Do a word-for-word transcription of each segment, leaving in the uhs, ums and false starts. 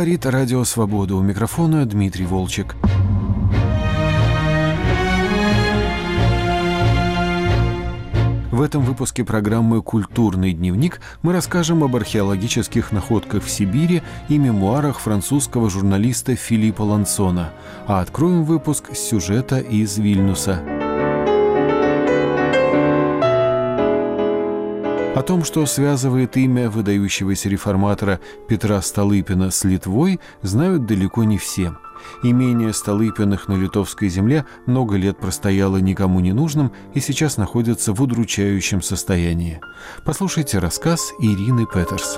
Говорит Радио Свобода. У микрофона Дмитрий Волчек. В этом выпуске программы «Культурный дневник» мы расскажем об археологических находках в Сибири и мемуарах французского журналиста Филиппа Лансона, а откроем выпуск с сюжета из Вильнюса. О том, что связывает имя выдающегося реформатора Петра Столыпина с Литвой, знают далеко не все. Имение Столыпиных на литовской земле много лет простояло никому не нужным и сейчас находится в удручающем состоянии. Послушайте рассказ Ирины Петерс.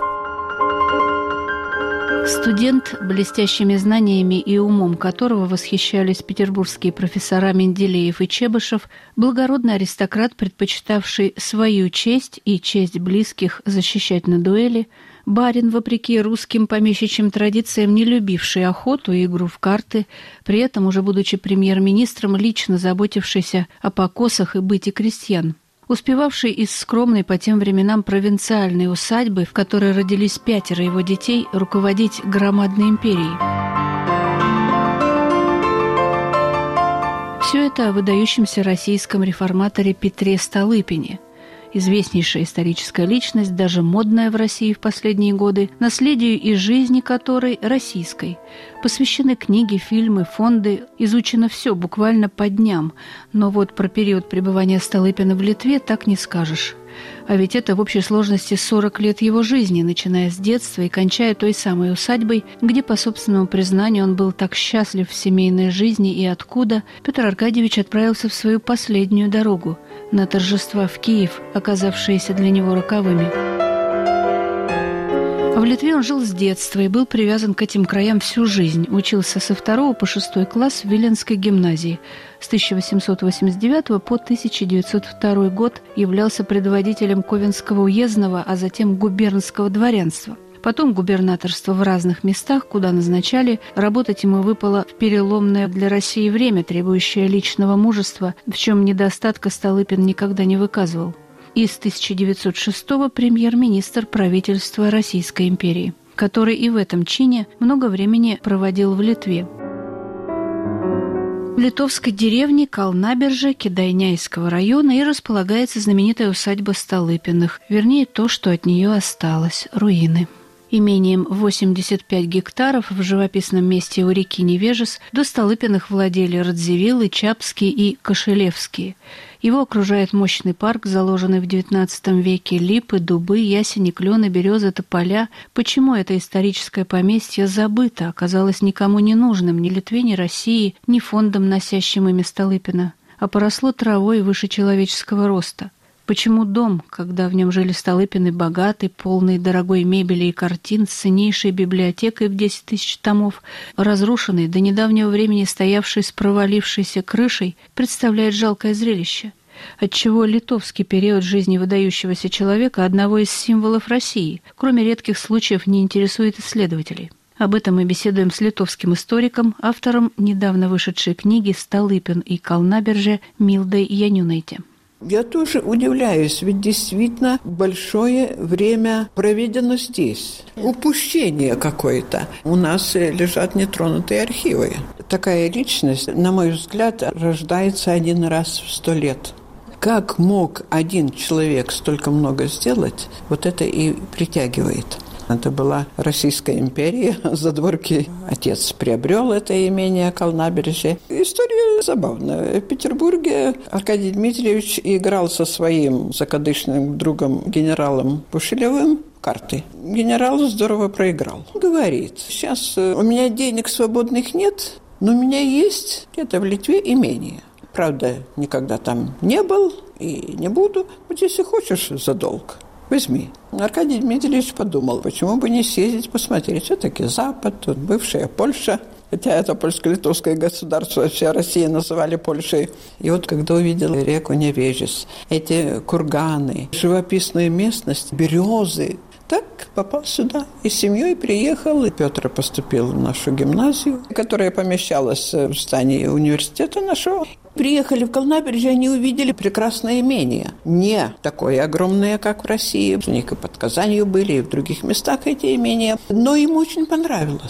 Студент, блестящими знаниями и умом которого восхищались петербургские профессора Менделеев и Чебышев, благородный аристократ, предпочитавший свою честь и честь близких защищать на дуэли, барин, вопреки русским помещичьим традициям, не любивший охоту и игру в карты, при этом, уже будучи премьер-министром, лично заботившийся о покосах и быте крестьян, успевавший из скромной по тем временам провинциальной усадьбы, в которой родились пятеро его детей, руководить громадной империей. Все это о выдающемся российском реформаторе Петре Столыпине. Известнейшая историческая личность, даже модная в России в последние годы, наследию и жизни которой российской. Посвящены книги, фильмы, фонды, изучено все буквально по дням. Но вот про период пребывания Столыпина в Литве так не скажешь. А ведь это в общей сложности сорок лет его жизни, начиная с детства и кончая той самой усадьбой, где, по собственному признанию, он был так счастлив в семейной жизни и откуда Петр Аркадьевич отправился в свою последнюю дорогу – на торжества в Киев, оказавшиеся для него роковыми. В Литве он жил с детства и был привязан к этим краям всю жизнь. Учился со второго по шестой класс в Виленской гимназии. С тысяча восемьсот восемьдесят девятого по тысяча девятьсот второй год являлся предводителем Ковенского уездного, а затем губернского дворянства. Потом губернаторство в разных местах, куда назначали, работать ему выпало в переломное для России время, требующее личного мужества, в чем недостатка Столыпин никогда не выказывал. И с тысяча девятьсот шестого премьер-министр правительства Российской империи, который и в этом чине много времени проводил в Литве. В литовской деревне Калнаберже Кедайняйского района и располагается знаменитая усадьба Столыпиных, вернее, то, что от нее осталось – руины. Имением восемьдесят пять гектаров в живописном месте у реки Невежес до Столыпиных владели Радзивиллы, Чапские и Кошелевские. Его окружает мощный парк, заложенный в девятнадцатом веке, липы, дубы, ясени, клены, березы, тополя. Почему это историческое поместье забыто, оказалось никому не нужным, ни Литве, ни России, ни фондом, носящим имя Столыпина, а поросло травой выше человеческого роста? Почему дом, когда в нем жили Столыпины, богатый, полный дорогой мебели и картин, с ценнейшей библиотекой в десять тысяч томов, разрушенный, до недавнего времени стоявший с провалившейся крышей, представляет жалкое зрелище? Отчего литовский период жизни выдающегося человека, одного из символов России, кроме редких случаев, не интересует исследователей? Об этом мы беседуем с литовским историком, автором недавно вышедшей книги «Столыпин и Калнаберже» Милдой Янюнайте. Я тоже удивляюсь, ведь действительно большое время проведено здесь. Упущение какое-то. У нас лежат нетронутые архивы. Такая личность, на мой взгляд, рождается один раз в сто лет. Как мог один человек столько много сделать, вот это и притягивает. Это была Российская империя, задворки. Отец приобрел это имение Калнаберже. История забавная. В Петербурге Аркадий Дмитриевич играл со своим закадычным другом генералом Пушилевым карты. Генерал здорово проиграл. Говорит, сейчас у меня денег свободных нет, но у меня есть где-то в Литве имение. Правда, никогда там не был и не буду. Вот если хочешь за долг, возьми. Аркадий Дмитриевич подумал, почему бы не съездить посмотреть. Все-таки Запад, тут бывшая Польша. Хотя это польско-литовское государство, вся Россия называли Польшей. И вот когда увидел реку Невежес, эти курганы, живописную местность, березы, так попал сюда. И с семьей приехал. И Петр поступил в нашу гимназию, которая помещалась в здании университета нашего. Приехали в Калнаберже, они увидели прекрасное имение. Не такое огромное, как в России. У них и под Казанью были, и в других местах эти имения. Но им очень понравилось.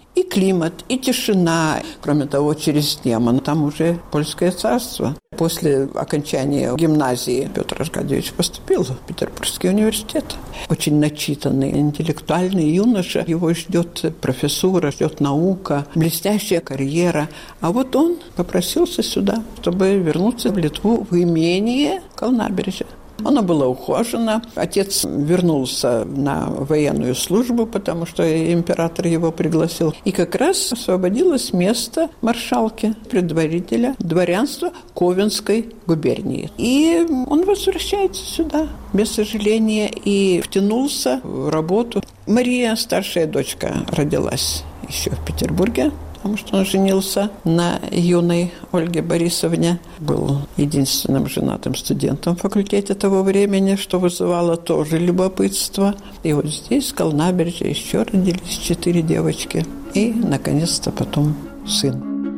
И климат, и тишина. Кроме того, через Неман там уже польское царство. После окончания гимназии Петр Аркадьевич поступил в Петербургский университет. Очень начитанный, интеллектуальный юноша. Его ждет профессура, ждет наука, блестящая карьера. А вот он попросился сюда, чтобы вернуться в Литву, в имение Калнабережья. Оно было ухожено. Отец вернулся на военную службу, потому что император его пригласил. И как раз освободилось место маршалки, предводителя дворянства Ковенской губернии. И он возвращается сюда без сожаления и втянулся в работу. Мария, старшая дочка, родилась еще в Петербурге, потому что он женился на юной Ольге Борисовне. Был единственным женатым студентом в факультете того времени, что вызывало тоже любопытство. И вот здесь, в Калнабережье, еще родились четыре девочки. И, наконец-то, потом сын.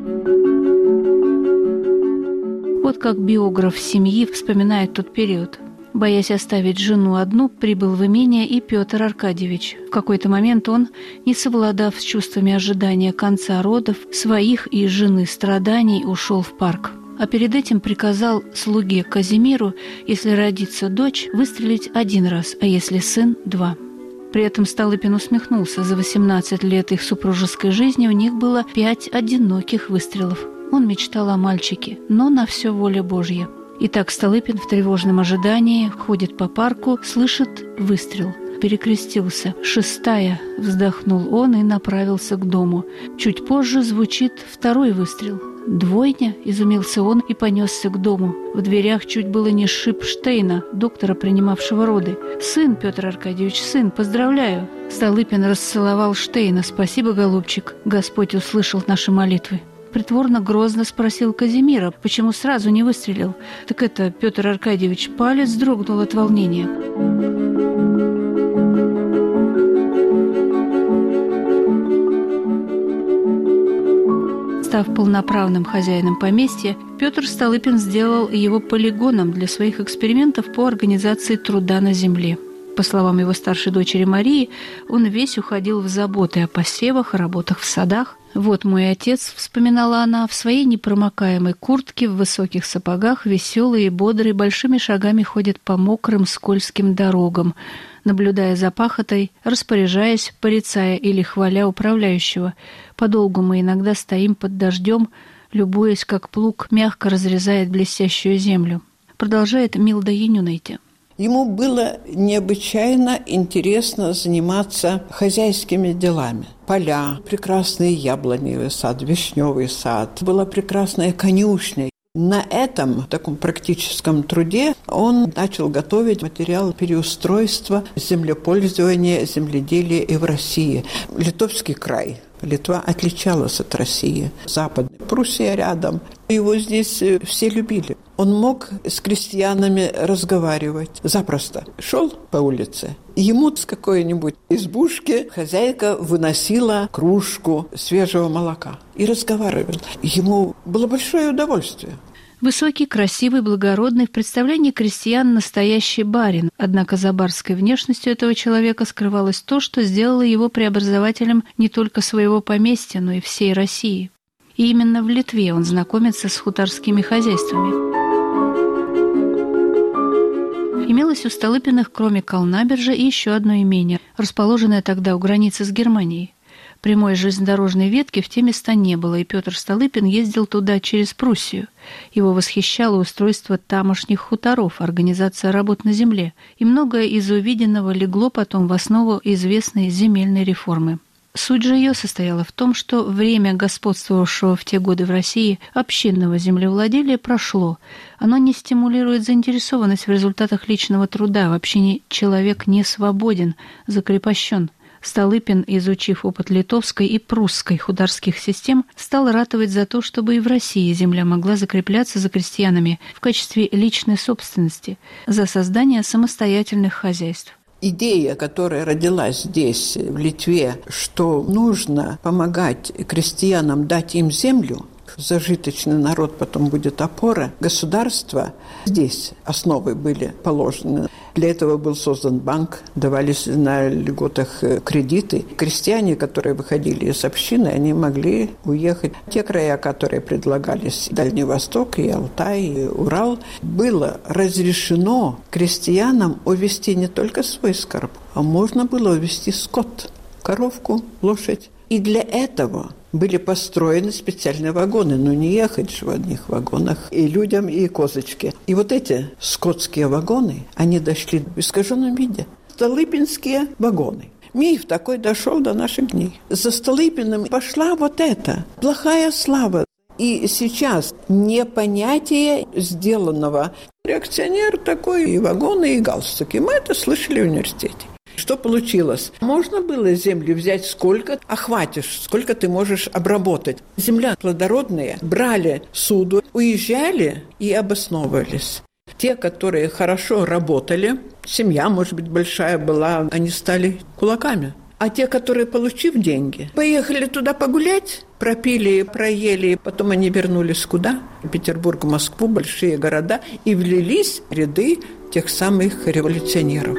Вот как биограф семьи вспоминает тот период. Боясь оставить жену одну, прибыл в имение и Петр Аркадьевич. В какой-то момент он, не совладав с чувствами ожидания конца родов, своих и жены страданий, ушел в парк. А перед этим приказал слуге Казимиру, если родится дочь, выстрелить один раз, а если сын – два. При этом Столыпин усмехнулся. За восемнадцать лет их супружеской жизни у них было пять одиноких выстрелов. Он мечтал о мальчике, но на все воля Божья. Итак, Столыпин в тревожном ожидании ходит по парку, слышит выстрел. Перекрестился. «Шестая!» – вздохнул он и направился к дому. Чуть позже звучит второй выстрел. «Двойня?» – изумился он и понесся к дому. В дверях чуть было не сшиб Штейна, доктора, принимавшего роды. «Сын, Петр Аркадьевич, сын, поздравляю!» Столыпин расцеловал Штейна. «Спасибо, голубчик, Господь услышал наши молитвы». Притворно грозно спросил Казимира, почему сразу не выстрелил. Так это Петр Аркадьевич палец дрогнул от волнения. Став полноправным хозяином поместья, Петр Столыпин сделал его полигоном для своих экспериментов по организации труда на земле. По словам его старшей дочери Марии, он весь уходил в заботы о посевах, о работах в садах. «Вот мой отец», — вспоминала она, — «в своей непромокаемой куртке, в высоких сапогах, веселый и бодрый, большими шагами ходит по мокрым скользким дорогам, наблюдая за пахотой, распоряжаясь, порицая или хваля управляющего. Подолгу мы иногда стоим под дождем, любуясь, как плуг мягко разрезает блестящую землю». Продолжает Милда Янюнайте. Ему было необычайно интересно заниматься хозяйскими делами. Поля, прекрасный яблоневый сад, вишневый сад, была прекрасная конюшня. На этом таком практическом труде он начал готовить материал переустройства землепользования, земледелия и в России. Литовский край. Литва отличалась от России. Западная Пруссия рядом. Его здесь все любили. Он мог с крестьянами разговаривать запросто. Шел по улице. Ему с какой-нибудь избушки хозяйка выносила кружку свежего молока и разговаривал. Ему было большое удовольствие. Высокий, красивый, благородный, в представлении крестьян настоящий барин. Однако за барской внешностью этого человека скрывалось то, что сделало его преобразователем не только своего поместья, но и всей России. И именно в Литве он знакомится с хуторскими хозяйствами. Имелось у Столыпиных, кроме Калнабережья, и еще одно имение, расположенное тогда у границы с Германией. Прямой железнодорожной ветки в те места не было, и Петр Столыпин ездил туда через Пруссию. Его восхищало устройство тамошних хуторов, организация работ на земле, и многое из увиденного легло потом в основу известной земельной реформы. Суть же ее состояла в том, что время господствовавшего в те годы в России общинного землевладелия прошло. Оно не стимулирует заинтересованность в результатах личного труда. В общине человек не свободен, закрепощен. Столыпин, изучив опыт литовской и прусской хуторских систем, стал ратовать за то, чтобы и в России земля могла закрепляться за крестьянами в качестве личной собственности, за создание самостоятельных хозяйств. Идея, которая родилась здесь, в Литве, что нужно помогать крестьянам, дать им землю, как зажиточный народ потом будет опора, государство, здесь основы были положены. Для этого был создан банк, давались на льготах кредиты. Крестьяне, которые выходили из общины, они могли уехать. Те края, которые предлагались, Дальний Восток, и Алтай, и Урал, было разрешено крестьянам увезти не только свой скарб, а можно было увезти скот, коровку, лошадь. И для этого были построены специальные вагоны, но не ехать же в одних вагонах и людям, и козочке. И вот эти скотские вагоны, они дошли в искаженном виде. Столыпинские вагоны. Миф такой дошел до наших дней. За Столыпиным пошла вот эта плохая слава. И сейчас непонятие сделанного. Реакционер такой, и вагоны, и галстуки. Мы это слышали в университете. Что получилось? Можно было земли взять сколько охватишь, сколько ты можешь обработать. Земля плодородная, брали суду, уезжали и обосновывались. Те, которые хорошо работали, семья, может быть, большая была, они стали кулаками. А те, которые, получив деньги, поехали туда погулять, пропили, проели, потом они вернулись куда? В Петербург, Москву, большие города, и влились в ряды тех самых революционеров.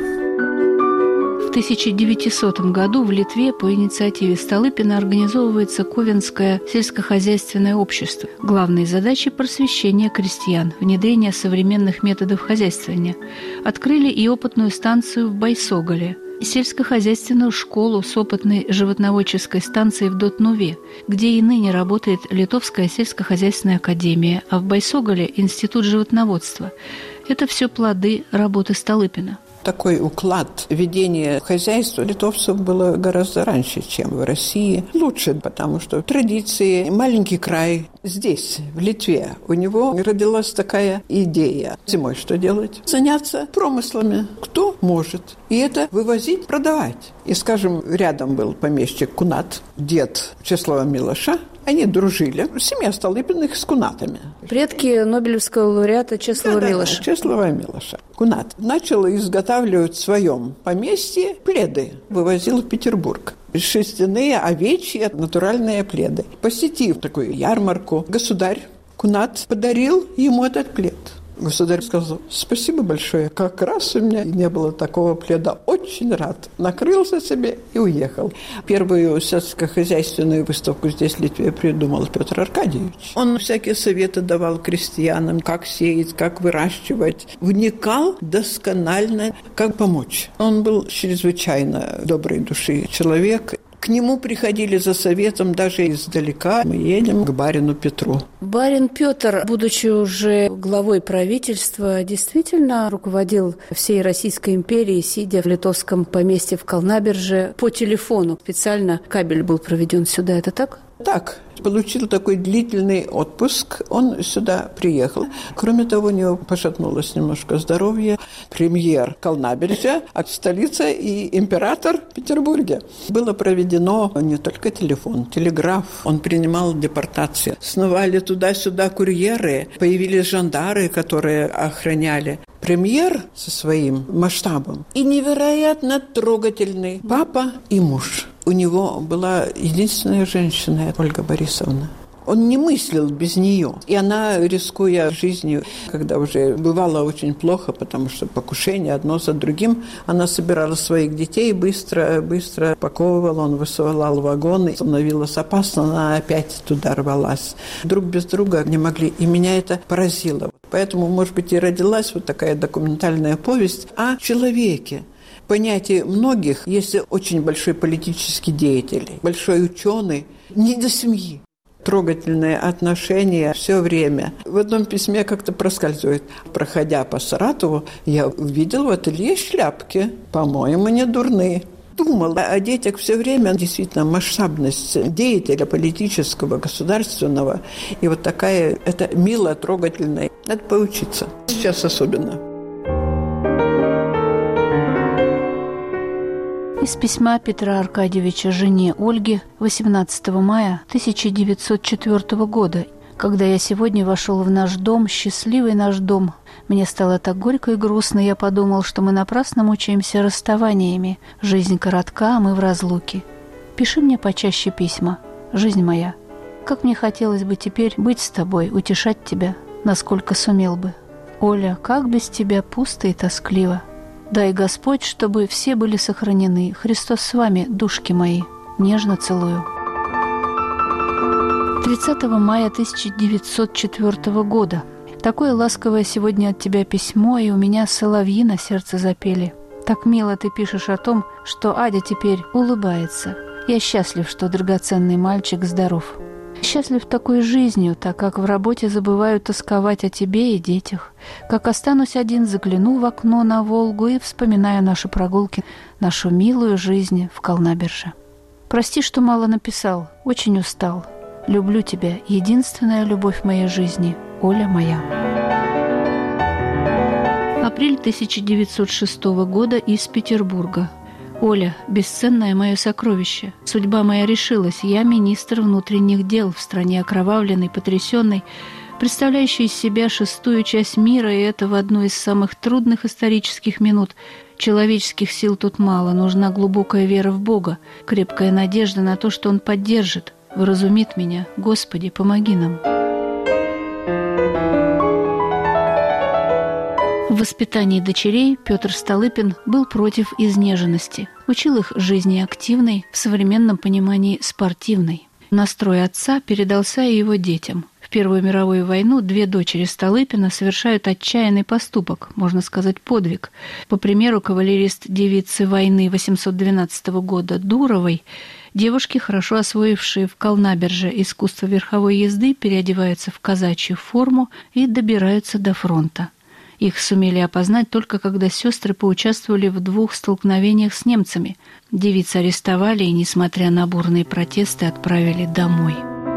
В тысяча девятисотом году в Литве по инициативе Столыпина организовывается Ковенское сельскохозяйственное общество. Главные задачи – просвещение крестьян, внедрение современных методов хозяйствования. Открыли и опытную станцию в Байсоголе, сельскохозяйственную школу с опытной животноводческой станцией в Дотнуве, где и ныне работает Литовская сельскохозяйственная академия, а в Байсоголе – Институт животноводства. Это все плоды работы Столыпина. Такой уклад ведения хозяйства литовцев было гораздо раньше, чем в России. Лучше, потому что традиции, маленький край. Здесь, в Литве, у него родилась такая идея. Зимой что делать? Заняться промыслами. Кто может? И это вывозить, продавать. И, скажем, рядом был помещик Кунат, дед Чеслава Милоша. Они дружили. Семья Столыпиных с кунатами. Предки Нобелевского лауреата Чеслава да, Милоша. Да, Чеслава Милоша. Кунат начал изготавливать в своем поместье пледы. Вывозил в Петербург. Шерстяные, овечьи, натуральные пледы. Посетив такую ярмарку, государь Кунат подарил ему этот плед. Государь сказал: спасибо большое, как раз у меня не было такого пледа, очень рад. Накрылся себе и уехал. Первую сельскохозяйственную выставку здесь, в Литве, придумал Петр Аркадьевич. Он всякие советы давал крестьянам, как сеять, как выращивать. Вникал досконально, как помочь. Он был чрезвычайно доброй души человек. К нему приходили за советом даже издалека. Мы едем к барину Петру. Барин Петр, будучи уже главой правительства, действительно руководил всей Российской империей, сидя в литовском поместье в Калнаберже по телефону. Специально кабель был проведен сюда. Это так? Так, получил такой длительный отпуск, он сюда приехал. Кроме того, у него пошатнулось немножко здоровье. Премьер Калнаберже, а столица и император в Петербурге. Было проведено не только телефон, телеграф. Он принимал депортации. Сновали туда-сюда курьеры, появились жандары, которые охраняли. Премьер со своим масштабом и невероятно трогательный папа и муж. У него была единственная женщина, Ольга Борисовна. Он не мыслил без нее. И она, рискуя жизнью, когда уже бывало очень плохо, потому что покушение одно за другим, она собирала своих детей, быстро, быстро паковывала, он высылал вагоны, становилось опасно, она опять туда рвалась. Друг без друга не могли, и меня это поразило. Поэтому, может быть, и родилась вот такая документальная повесть о человеке. Понятие многих, если очень большой политический деятель, большой ученый, не до семьи. Трогательные отношения все время. В одном письме как-то проскальзывает. Проходя по Саратову, я увидел в ателье шляпки. По-моему, не дурные. Думала о детях все время. Действительно, масштабность деятеля политического, государственного. И вот такая, это мило, трогательно. Надо поучиться. Сейчас особенно. Из письма Петра Аркадьевича жене Ольге восемнадцатого мая тысяча девятьсот четвёртого года. Когда я сегодня вошел в наш дом, счастливый наш дом, мне стало так горько и грустно, я подумал, что мы напрасно мучаемся расставаниями. Жизнь коротка, а мы в разлуке. Пиши мне почаще письма. Жизнь моя. Как мне хотелось бы теперь быть с тобой, утешать тебя, насколько сумел бы. Оля, как без тебя пусто и тоскливо. Дай, Господь, чтобы все были сохранены. Христос с вами, душки мои. Нежно целую. тридцатого мая тысяча девятьсот четвёртого года. Такое ласковое сегодня от тебя письмо, и у меня соловьи на сердце запели. Так мило ты пишешь о том, что Адя теперь улыбается. Я счастлив, что драгоценный мальчик здоров. Счастлив такой жизнью, так как в работе забываю тосковать о тебе и детях. Как останусь один, загляну в окно на Волгу и вспоминаю наши прогулки, нашу милую жизнь в Колнаберже. Прости, что мало написал, очень устал. Люблю тебя, единственная любовь моей жизни, Оля моя. Апрель тысяча девятьсот шестого года из Петербурга. Оля, бесценное мое сокровище, судьба моя решилась, я министр внутренних дел в стране окровавленной, потрясенной, представляющей из себя шестую часть мира, и это в одну из самых трудных исторических минут. Человеческих сил тут мало, нужна глубокая вера в Бога, крепкая надежда на то, что Он поддержит, вразумит меня. Господи, помоги нам. В воспитании дочерей Петр Столыпин был против изнеженности, учил их жизни активной, в современном понимании спортивной. Настрой отца передался и его детям. В Первую мировую войну две дочери Столыпина совершают отчаянный поступок, можно сказать, подвиг. По примеру кавалерист-девицы войны восемьсот двенадцатого года Дуровой, девушки, хорошо освоившие в Колнаберже искусство верховой езды, переодеваются в казачью форму и добираются до фронта. Их сумели опознать только когда сестры поучаствовали в двух столкновениях с немцами. Девиц арестовали и, несмотря на бурные протесты, отправили домой.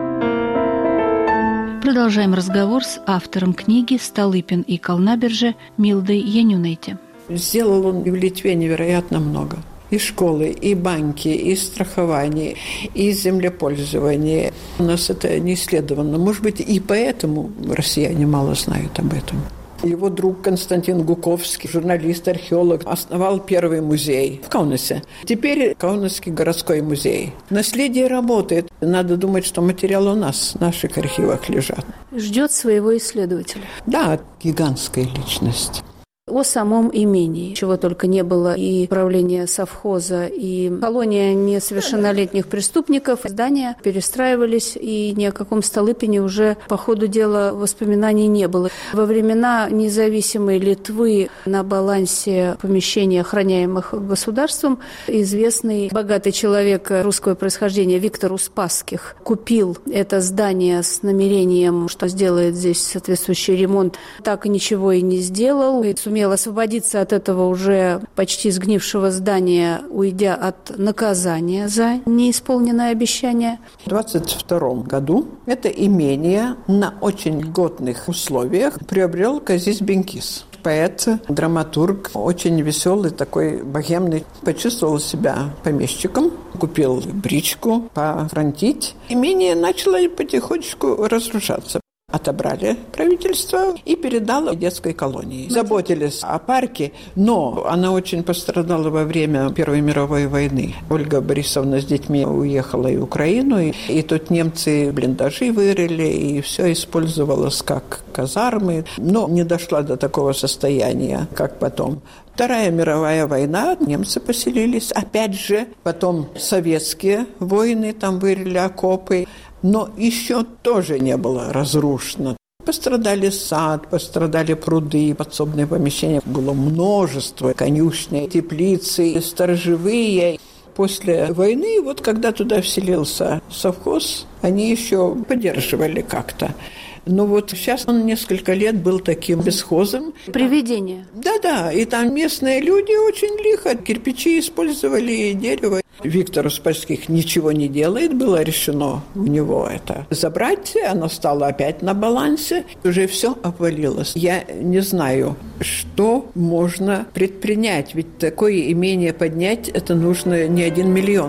Продолжаем разговор с автором книги «Столыпин и Колнаберже» Милдой Янюнайте. Сделал он и в Литве невероятно много. И школы, и банки, и страхование, и землепользование. У нас это не исследовано. Может быть, и поэтому россияне мало знают об этом. Его друг Константин Гуковский, журналист, археолог, основал первый музей в Каунасе. Теперь Каунасский городской музей. Наследие работает. Надо думать, что материалы у нас в наших архивах лежат. Ждет своего исследователя. Да, гигантская личность. О самом имении, чего только не было, и правление совхоза, и колония несовершеннолетних преступников. Здания перестраивались, и ни о каком Столыпине уже по ходу дела воспоминаний не было. Во времена независимой Литвы на балансе помещений, охраняемых государством, известный богатый человек русского происхождения Виктор Успасских купил это здание с намерением, что сделает здесь соответствующий ремонт. Так и ничего и не сделал, и сумел освободиться от этого уже почти сгнившего здания, уйдя от наказания за неисполненное обещание. В двадцать втором году это имение на очень льготных условиях приобрел Казис Бенкис. Поэт, драматург, очень веселый, такой богемный. Почувствовал себя помещиком, купил бричку пофронтить. Имение начало потихонечку разрушаться. Отобрали правительство и передало детской колонии. Заботились о парке, но она очень пострадала во время Первой мировой войны. Ольга Борисовна с детьми уехала в Украину, и, и тут немцы блиндажи вырыли, и все использовалось как казармы, но не дошла до такого состояния, как потом. Вторая мировая война, немцы поселились, опять же, потом советские войны, там вырыли окопы, но еще тоже не было разрушено. Пострадали сад, пострадали пруды, подсобные помещения. Было множество конюшни, теплицы, сторожевые. После войны, вот когда туда вселился совхоз, они еще поддерживали как-то. Но вот сейчас он несколько лет был таким бесхозом. Привидение. Да-да, и там местные люди очень лихо кирпичи использовали и дерево. Виктор Успасских ничего не делает, было решено у него это забрать, оно стало опять на балансе, уже все обвалилось. Я не знаю, что можно предпринять, ведь такое имение поднять, это нужно не один миллион.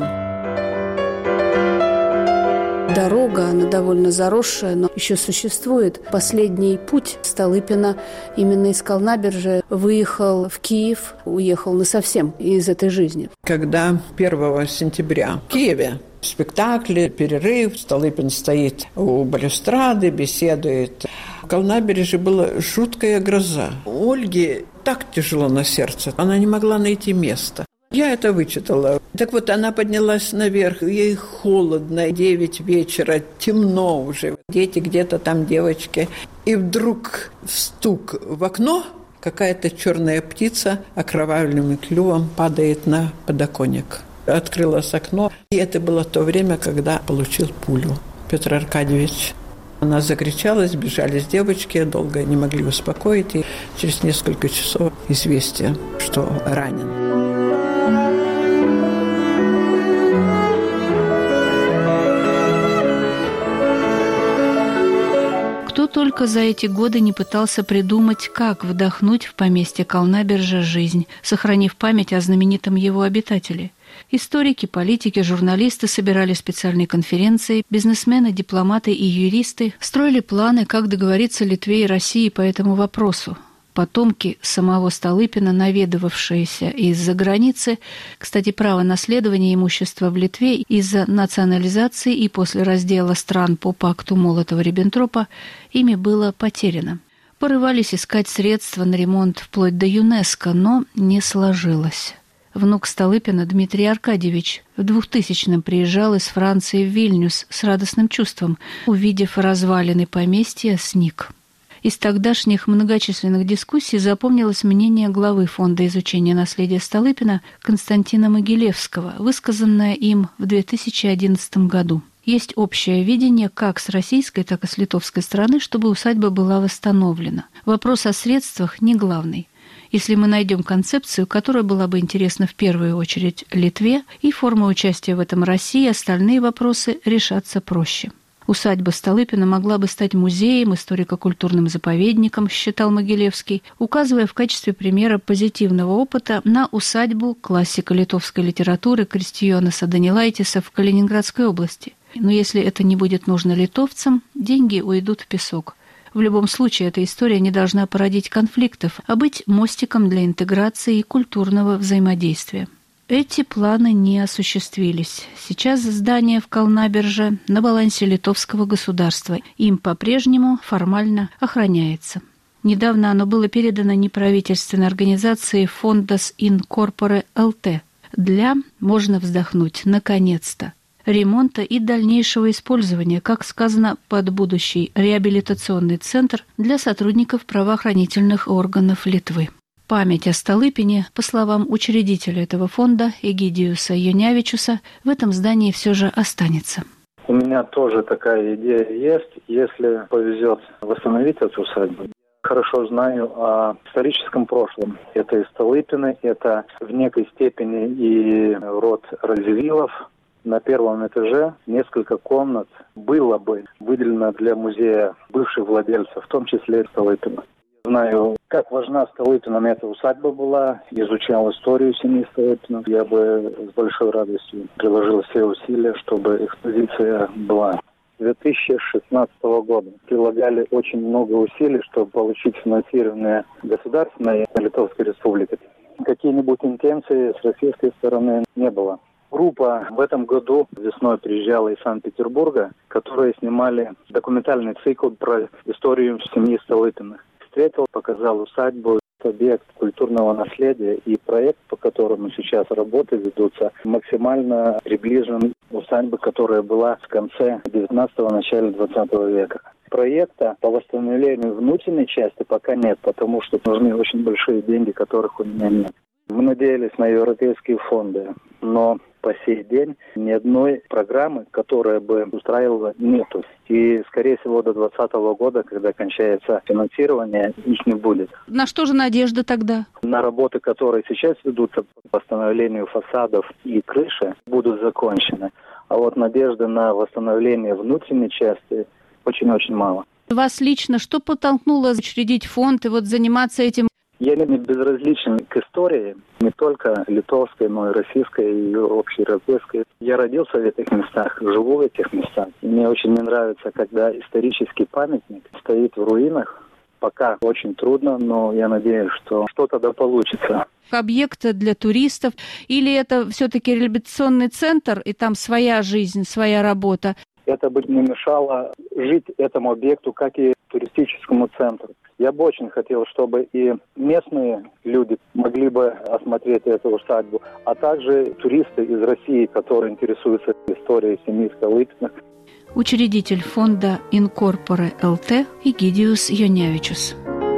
Дорога, она довольно заросшая, но еще существует. Последний путь Столыпина именно из Колнаберже выехал в Киев, уехал насовсем из этой жизни. Когда первого сентября в Киеве спектакли, перерыв. Столыпин стоит у балюстрады, беседует. В Калнабережье была жуткая гроза. У Ольги так тяжело на сердце. Она не могла найти места. Я это вычитала. Так вот, она поднялась наверх, ей холодно, девять вечера, темно уже. Дети где-то там, девочки. И вдруг стук в окно, какая-то черная птица окровавленным клювом падает на подоконник. Открылось окно, и это было то время, когда получил пулю Петр Аркадьевич. Она закричала, сбежали девочки, долго не могли успокоить, и через несколько часов известие, что ранен. Кто только за эти годы не пытался придумать, как вдохнуть в поместье Калнабережья жизнь, сохранив память о знаменитом его обитателе. Историки, политики, журналисты собирали специальные конференции, бизнесмены, дипломаты и юристы строили планы, как договориться Литве и России по этому вопросу. Потомки самого Столыпина, наведывавшиеся из-за границы, кстати, право наследования имущества в Литве из-за национализации и после раздела стран по пакту Молотова-Риббентропа ими было потеряно. Порывались искать средства на ремонт вплоть до ЮНЕСКО, но не сложилось. Внук Столыпина Дмитрий Аркадьевич в двухтысячном приезжал из Франции в Вильнюс с радостным чувством, увидев развалины поместья, сник. Из тогдашних многочисленных дискуссий запомнилось мнение главы Фонда изучения наследия Столыпина Константина Могилевского, высказанное им в две тысячи одиннадцатом году. Есть общее видение как с российской, так и с литовской стороны, чтобы усадьба была восстановлена. Вопрос о средствах не главный. Если мы найдем концепцию, которая была бы интересна в первую очередь Литве, и форма участия в этом России, остальные вопросы решатся проще. Усадьба Столыпина могла бы стать музеем, историко-культурным заповедником, считал Могилевский, указывая в качестве примера позитивного опыта на усадьбу классика литовской литературы Кристиjonasa Данилайтиса в Калининградской области. Но если это не будет нужно литовцам, деньги уйдут в песок. В любом случае, эта история не должна породить конфликтов, а быть мостиком для интеграции и культурного взаимодействия. Эти планы не осуществились. Сейчас здание в Калнаберже на балансе литовского государства. Им по-прежнему формально охраняется. Недавно оно было передано неправительственной организации Fondas in Corpore эл ти для, можно вздохнуть, наконец-то, ремонта и дальнейшего использования, как сказано, под будущий реабилитационный центр для сотрудников правоохранительных органов Литвы. Память о Столыпине, по словам учредителя этого фонда Эгидиуса Юнявичуса, в этом здании все же останется. У меня тоже такая идея есть, если повезет восстановить эту усадьбу. Хорошо знаю о историческом прошлом. Это и Столыпины, это в некой степени и род Радзивиллов. На первом этаже несколько комнат было бы выделено для музея бывших владельцев, в том числе и Столыпина. Знаю, как важна Столыпинам эта усадьба была, изучал историю семьи Столыпинов. Я бы с большой радостью приложил все усилия, чтобы экспозиция была. С две тысячи шестнадцатого года прилагали очень много усилий, чтобы получить финансирование государственной Литовской Республики. Какие-нибудь интенции с российской стороны не было. Группа в этом году весной приезжала из Санкт-Петербурга, которые снимали документальный цикл про историю семьи Столыпиных. Встретил, показал усадьбу, объект культурного наследия, и проект, по которому сейчас работы ведутся, максимально приближен к усадьбе, которая была в конце девятнадцатого, начале двадцатого века. Проекта по восстановлению внутренней части пока нет, потому что нужны очень большие деньги, которых у меня нет. Мы надеялись на европейские фонды, но по сей день ни одной программы, которая бы устраивала, нету. И, скорее всего, до двадцатого года, когда кончается финансирование, их не будет. На что же надежда тогда? На работы, которые сейчас ведутся по восстановлению фасадов и крыши, будут закончены. А вот надежды на восстановление внутренней части очень-очень мало. Вас лично что подтолкнуло учредить фонд и вот заниматься этим? Я не безразличен к истории, не только литовской, но и российской, и общеевропейской. Я родился в этих местах, живу в этих местах. И мне очень не нравится, когда исторический памятник стоит в руинах, Пока очень трудно, но я надеюсь, что что-то да получится. Объект для туристов, или это все-таки реабилитационный центр, и там своя жизнь, своя работа? Это бы не мешало жить этому объекту, как и туристическому центру. Я бы очень хотел, чтобы и местные люди могли бы осмотреть эту усадьбу, а также туристы из России, которые интересуются историей семьи Столыпиных. Учредитель фонда «Инкорпоре ЛТ» Эгидиус Йонявичус.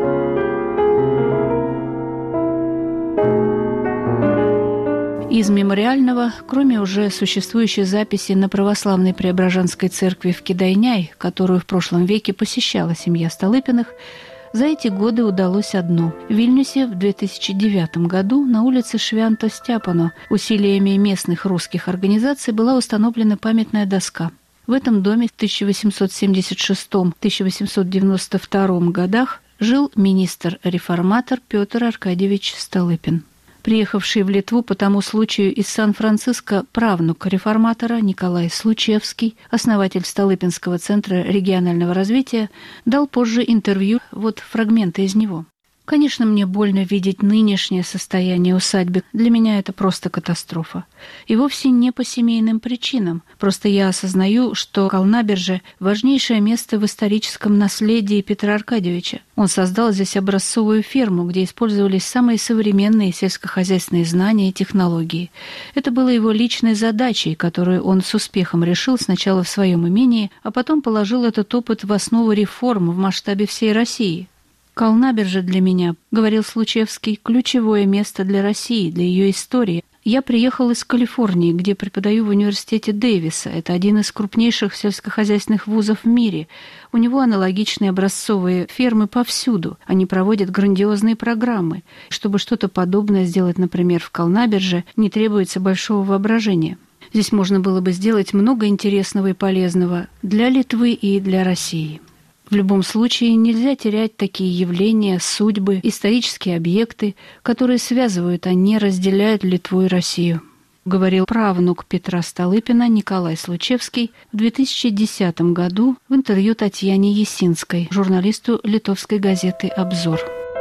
Из мемориального, кроме уже существующей записи на православной Преображенской церкви в Кидайняй, которую в прошлом веке посещала семья Столыпиных, за эти годы удалось одно. В Вильнюсе в две тысячи девятом году на улице Швянто-Стяпано усилиями местных русских организаций была установлена памятная доска. В этом доме в тысяча восемьсот семьдесят шестом — тысяча восемьсот девяносто втором годах жил министр-реформатор Петр Аркадьевич Столыпин. Приехавший в Литву по тому случаю из Сан-Франциско правнук реформатора Николай Случевский, основатель Столыпинского центра регионального развития, дал позже интервью, вот фрагменты из него. Конечно, мне больно видеть нынешнее состояние усадьбы. Для меня это просто катастрофа. И вовсе не по семейным причинам. Просто я осознаю, что Калнаберже – важнейшее место в историческом наследии Петра Аркадьевича. Он создал здесь образцовую ферму, где использовались самые современные сельскохозяйственные знания и технологии. Это было его личной задачей, которую он с успехом решил сначала в своем имении, а потом положил этот опыт в основу реформ в масштабе всей России. «Калнаберже для меня, — говорил Случевский, — ключевое место для России, для ее истории. Я приехал из Калифорнии, где преподаю в университете Дэвиса. Это один из крупнейших сельскохозяйственных вузов в мире. У него аналогичные образцовые фермы повсюду. Они проводят грандиозные программы. Чтобы что-то подобное сделать, например, в Калнаберже, не требуется большого воображения. Здесь можно было бы сделать много интересного и полезного для Литвы и для России». В любом случае нельзя терять такие явления, судьбы, исторические объекты, которые связывают, а не разделяют Литву и Россию, говорил правнук Петра Столыпина Николай Случевский в две тысячи десятом году в интервью Татьяне Есинской, журналисту литовской газеты «Обзор».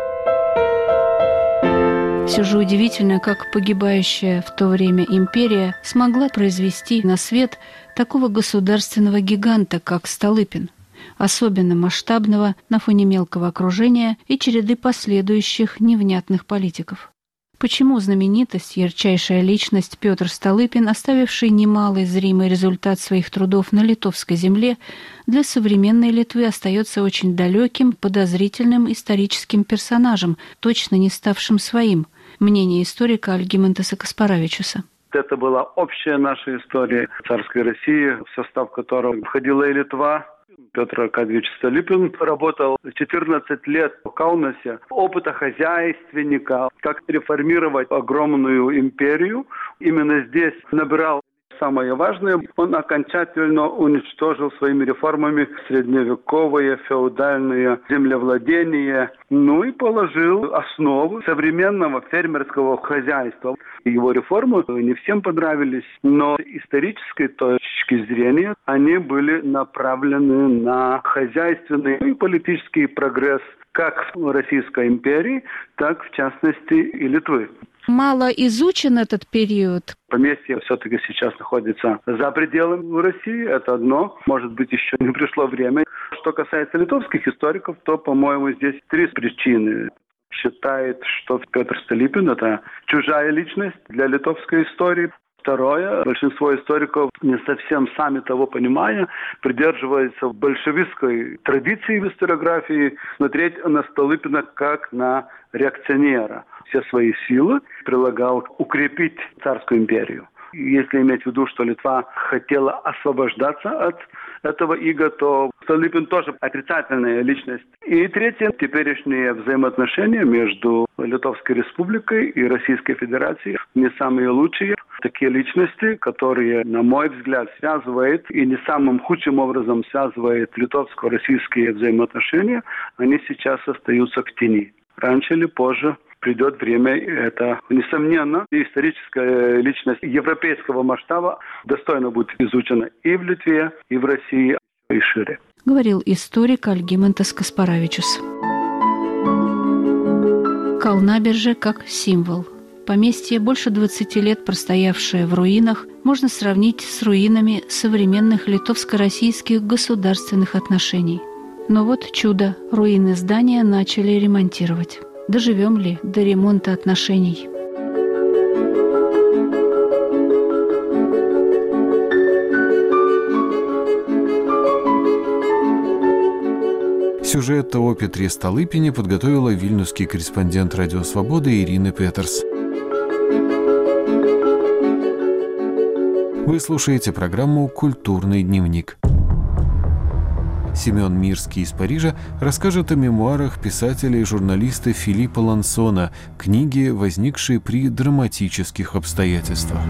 Все же удивительно, как погибающая в то время империя смогла произвести на свет такого государственного гиганта, как Столыпин, особенно масштабного на фоне мелкого окружения и череды последующих невнятных политиков. Почему знаменитость, ярчайшая личность Петр Столыпин, оставивший немалый зримый результат своих трудов на литовской земле, для современной Литвы остается очень далеким, подозрительным историческим персонажем, точно не ставшим своим? Мнение историка Альгимантеса Каспаравичуса. Это была общая наша история царской России, в состав которой входила и Литва. Петр Аркадьевич Столыпин работал четырнадцать лет в Каунасе. Опыта хозяйственника, как реформировать огромную империю. Именно здесь набирал самое важное. Он окончательно уничтожил своими реформами средневековое феодальное землевладение, ну и положил основу современного фермерского хозяйства. Его реформы не всем понравились, но с исторической точки зрения они были направлены на хозяйственный и политический прогресс как в Российской империи, так в частности и Литвы. Мало изучен этот период. Поместье все-таки сейчас находится за пределами России, это одно. Может быть, еще не пришло время. Что касается литовских историков, то, по-моему, здесь три причины. Считает, что Петр Столыпин – это чужая личность для литовской истории. Второе, большинство историков, не совсем сами того понимая, придерживаются большевистской традиции в историографии смотреть на Столыпина как на реакционера. Все свои силы прилагал укрепить царскую империю. Если иметь в виду, что Литва хотела освобождаться от этого ига, то Столыпин тоже отрицательная личность. И третье, теперешние взаимоотношения между Литовской Республикой и Российской Федерацией не самые лучшие. Такие личности, которые, на мой взгляд, связывают и не самым худшим образом связывают литовско-российские взаимоотношения, они сейчас остаются в тени. Раньше или позже придет время, это, несомненно, историческая личность европейского масштаба достойно будет изучена и в Литве, и в России, и шире. Говорил историк Альгимантес Каспаравичус. Калнаберже как символ. Поместье, больше двадцати лет простоявшее в руинах, можно сравнить с руинами современных литовско-российских государственных отношений. Но вот чудо, руины здания начали ремонтировать. Доживем ли до ремонта отношений? Сюжет о Петре Столыпине подготовила вильнюсский корреспондент «Радио Свобода» Ирина Петерс. Вы слушаете программу «Культурный дневник». Семен Мирский из Парижа расскажет о мемуарах писателя и журналиста Филиппа Лансона, книге, возникшей при драматических обстоятельствах.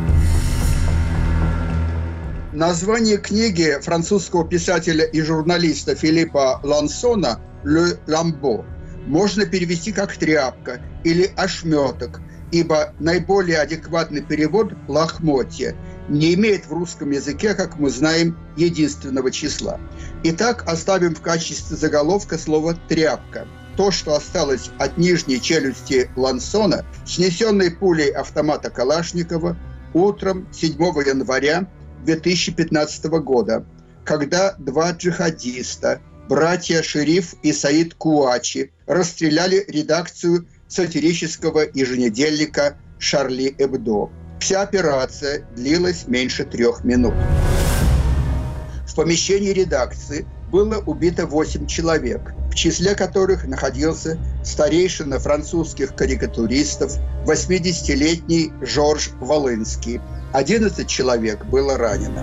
Название книги французского писателя и журналиста Филиппа Лансона «Le Lambeau» можно перевести как «тряпка» или «ошметок», ибо наиболее адекватный перевод «лохмотье» не имеет в русском языке, как мы знаем, единственного числа. Итак, оставим в качестве заголовка слово «тряпка». То, что осталось от нижней челюсти Лансона, снесенной пулей автомата Калашникова утром седьмого января две тысячи пятнадцатого года, когда два джихадиста, братья Шериф и Саид Куачи, расстреляли редакцию сатирического еженедельника «Шарли Эбдо». Вся операция длилась меньше трех минут. В помещении редакции было убито восемь человек, в числе которых находился старейшина французских карикатуристов, восьмидесятилетний Жорж Волынский. одиннадцать человек было ранено.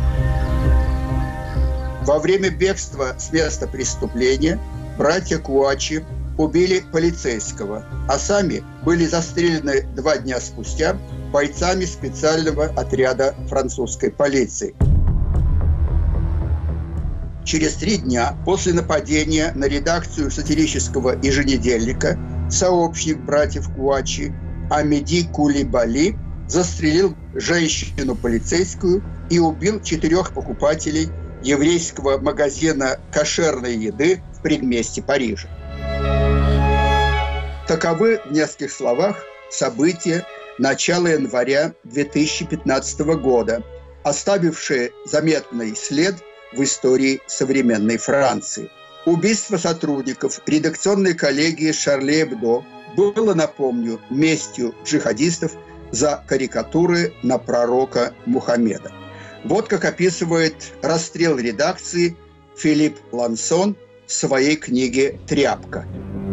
Во время бегства с места преступления братья Куачи убили полицейского, а сами были застрелены два дня спустя бойцами специального отряда французской полиции. Через три дня после нападения на редакцию сатирического еженедельника сообщник братьев Куачи Амеди Кулибали застрелил женщину-полицейскую и убил четырех покупателей еврейского магазина кошерной еды в предместье Парижа. Таковы в нескольких словах события начала января две тысячи пятнадцатого года, оставившие заметный след в истории современной Франции. Убийство сотрудников редакционной коллегии «Шарли Эбдо» было, напомню, местью джихадистов за карикатуры на пророка Мухаммеда. Вот как описывает расстрел редакции Филипп Лансон в своей книге «Тряпка».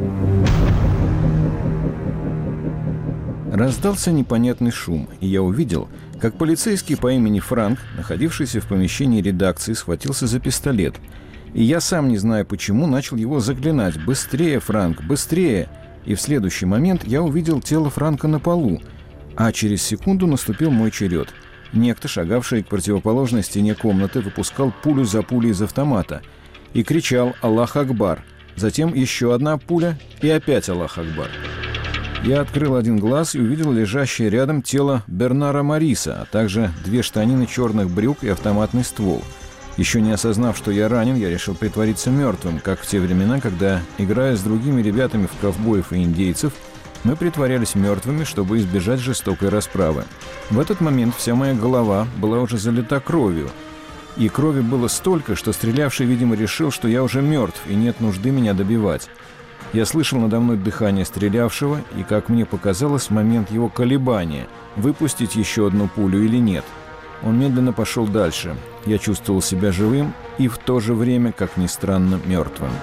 Раздался непонятный шум, и я увидел, как полицейский по имени Франк, находившийся в помещении редакции, схватился за пистолет. И я сам, не зная почему, начал его заклинать: «Быстрее, Франк, быстрее!» И в следующий момент я увидел тело Франка на полу, а через секунду наступил мой черед. Некто, шагавший к противоположной стене комнаты, выпускал пулю за пулей из автомата и кричал «Аллах Акбар!». Затем еще одна пуля и опять «Аллах Акбар!». Я открыл один глаз и увидел лежащее рядом тело Бернара Мариса, а также две штанины черных брюк и автоматный ствол. Еще не осознав, что я ранен, я решил притвориться мертвым, как в те времена, когда, играя с другими ребятами в ковбоев и индейцев, мы притворялись мертвыми, чтобы избежать жестокой расправы. В этот момент вся моя голова была уже залита кровью, и крови было столько, что стрелявший, видимо, решил, что я уже мертв и нет нужды меня добивать. Я слышал надо мной дыхание стрелявшего и, как мне показалось, момент его колебания, выпустить еще одну пулю или нет. Он медленно пошел дальше. Я чувствовал себя живым и в то же время, как ни странно, мертвым.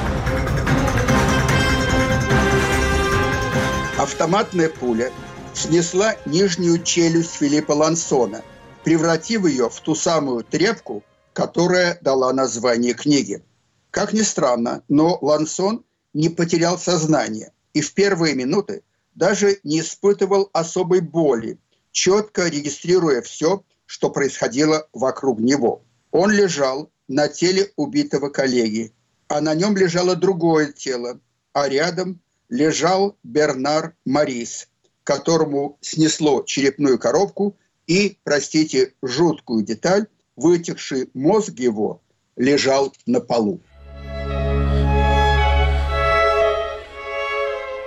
Автоматная пуля снесла нижнюю челюсть Филиппа Лансона, превратив ее в ту самую тряпку, которая дала название книге. Как ни странно, но Лансон не потерял сознание и в первые минуты даже не испытывал особой боли, четко регистрируя все, что происходило вокруг него. Он лежал на теле убитого коллеги, а на нем лежало другое тело, а рядом лежал Бернар Марис, которому снесло черепную коробку и, простите, жуткую деталь, вытекший мозг его лежал на полу.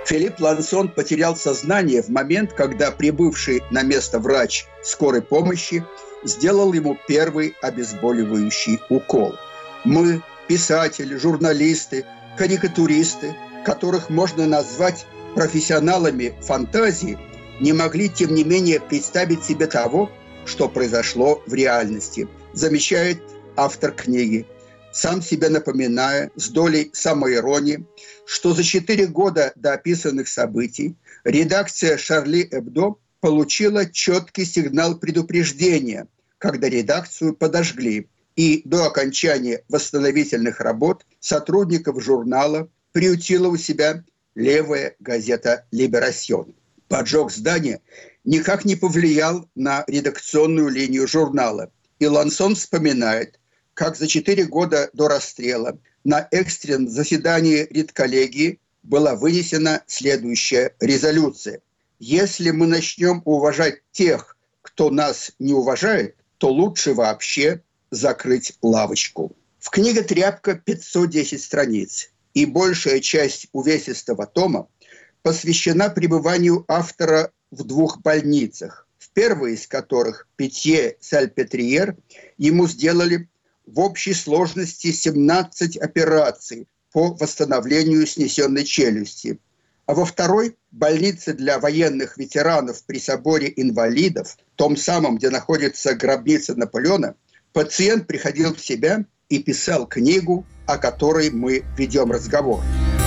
Филипп Лансон потерял сознание в момент, когда прибывший на место врач скорой помощи сделал ему первый обезболивающий укол. Мы, писатели, журналисты, карикатуристы, которых можно назвать профессионалами фантазии, не могли, тем не менее, представить себе того, что произошло в реальности, замечает автор книги, сам себе напоминая с долей самоиронии, что за четыре года до описанных событий редакция «Шарли Эбдо» получила четкий сигнал предупреждения, когда редакцию подожгли, и до окончания восстановительных работ сотрудников журнала приютила у себя левая газета «Либерасьон». Поджог здания никак не повлиял на редакционную линию журнала, и Лансон вспоминает, как за четыре года до расстрела на экстренном заседании редколлегии была вынесена следующая резолюция. Если мы начнем уважать тех, кто нас не уважает, то лучше вообще закрыть лавочку. В книге «Тряпка» пятьсот десять страниц, и большая часть увесистого тома посвящена пребыванию автора в двух больницах, в первой из которых, Питье-Сальпетриер, ему сделали в общей сложности семнадцать операций по восстановлению снесенной челюсти. А во второй, больнице для военных ветеранов при соборе инвалидов, том самом, где находится гробница Наполеона, пациент приходил в себя и писал книгу, о которой мы ведем разговор.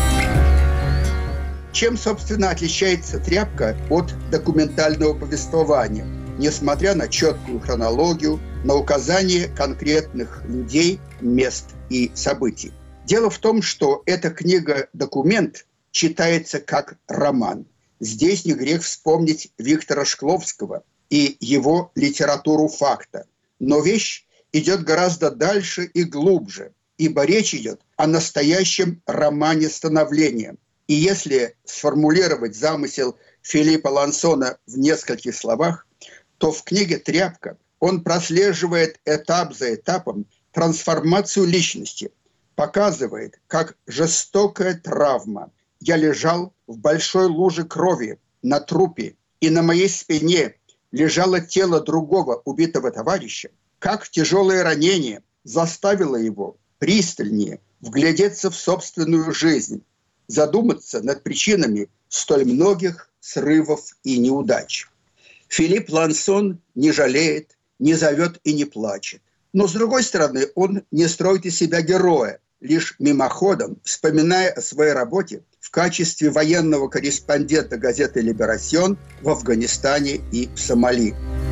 Чем, собственно, отличается «Тряпка» от документального повествования, несмотря на четкую хронологию, на указание конкретных людей, мест и событий? Дело в том, что эта книга-документ читается как роман. Здесь не грех вспомнить Виктора Шкловского и его литературу факта. Но вещь идет гораздо дальше и глубже, ибо речь идет о настоящем романе становления. И если сформулировать замысел Филиппа Лансона в нескольких словах, то в книге «Тряпка» он прослеживает этап за этапом трансформацию личности, показывает, как жестокая травма. Я лежал в большой луже крови на трупе, и на моей спине лежало тело другого убитого товарища, как тяжелое ранение заставило его пристальнее вглядеться в собственную жизнь, задуматься над причинами столь многих срывов и неудач. Филипп Лансон не жалеет, не зовет и не плачет. Но, с другой стороны, он не строит из себя героя, лишь мимоходом, вспоминая о своей работе в качестве военного корреспондента газеты «Либерасьон» в Афганистане и в Сомали.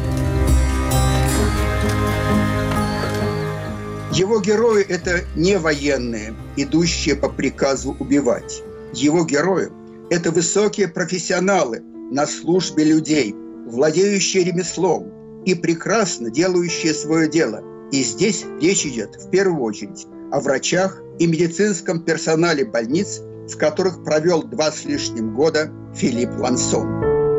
Его герои – это не военные, идущие по приказу убивать. Его герои – это высокие профессионалы на службе людей, владеющие ремеслом и прекрасно делающие свое дело. И здесь речь идет в первую очередь о врачах и медицинском персонале больниц, в которых провел два с лишним года Филипп Лансон.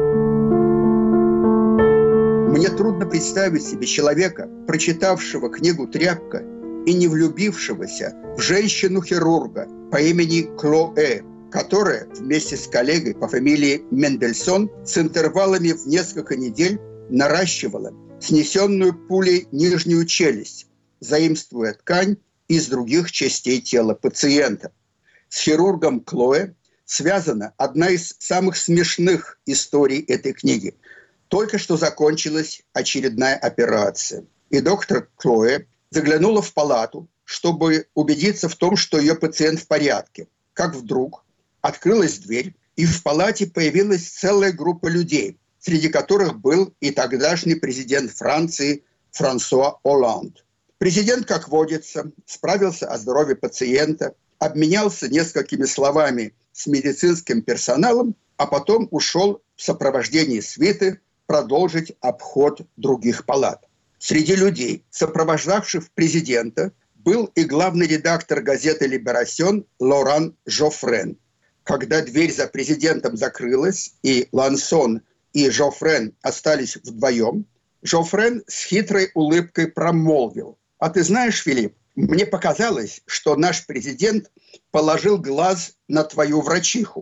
Мне трудно представить себе человека, прочитавшего книгу «Тряпка» и не влюбившегося в женщину-хирурга по имени Клоэ, которая вместе с коллегой по фамилии Мендельсон с интервалами в несколько недель наращивала снесенную пулей нижнюю челюсть, заимствуя ткань из других частей тела пациента. С хирургом Клоэ связана одна из самых смешных историй этой книги. Только что закончилась очередная операция, и доктор Клоэ заглянула в палату, чтобы убедиться в том, что ее пациент в порядке. Как вдруг открылась дверь, и в палате появилась целая группа людей, среди которых был и тогдашний президент Франции Франсуа Олланд. Президент, как водится, справился о здоровье пациента, обменялся несколькими словами с медицинским персоналом, а потом ушел в сопровождении свиты продолжить обход других палат. Среди людей, сопровождавших президента, был и главный редактор газеты «Либерасьон» Лоран Жофрен. Когда дверь за президентом закрылась, и Лансон и Жофрен остались вдвоем, Жофрен с хитрой улыбкой промолвил: «А ты знаешь, Филипп, мне показалось, что наш президент положил глаз на твою врачиху».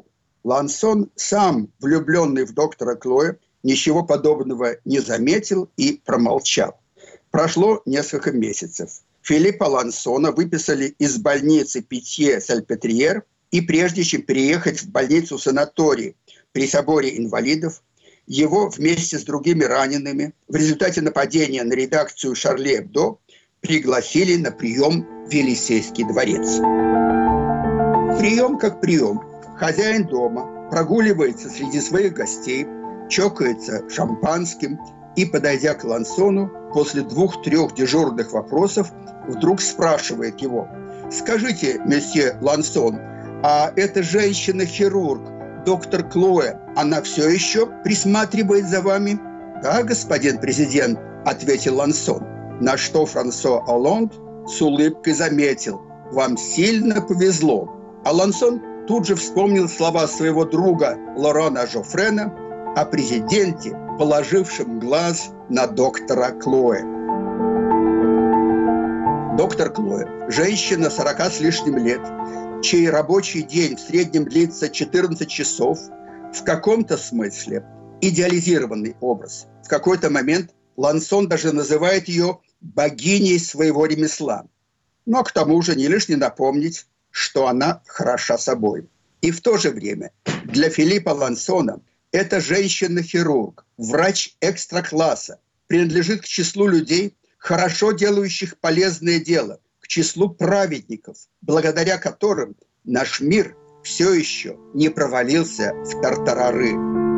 Лансон, сам влюбленный в доктора Клоэ, ничего подобного не заметил и промолчал. Прошло несколько месяцев. Филиппа Лансона выписали из больницы Питье-Сальпетриер, и прежде чем переехать в больницу-санаторий при соборе инвалидов, его вместе с другими ранеными в результате нападения на редакцию «Шарли Эбдо» пригласили на прием в Елисейский дворец. Прием как прием. Хозяин дома прогуливается среди своих гостей, чокается шампанским и, подойдя к Лансону, после двух-трех дежурных вопросов вдруг спрашивает его: «Скажите, месье Лансон, а эта женщина-хирург, доктор Клоэ, она все еще присматривает за вами?» «Да, господин президент», – ответил Лансон. На что Франсуа Олланд с улыбкой заметил: «Вам сильно повезло». А Лансон тут же вспомнил слова своего друга Лорана Жофрена о президенте, положившем глаз на доктора Клоэ. Доктор Клоэ – женщина сорока с лишним лет, чей рабочий день в среднем длится четырнадцать часов, в каком-то смысле идеализированный образ. В какой-то момент Лансон даже называет ее богиней своего ремесла. Но к тому же не лишне напомнить, что она хороша собой. И в то же время для Филиппа Лансона эта женщина-хирург, врач экстра-класса, принадлежит к числу людей, хорошо делающих полезное дело, к числу праведников, благодаря которым наш мир все еще не провалился в тартарары.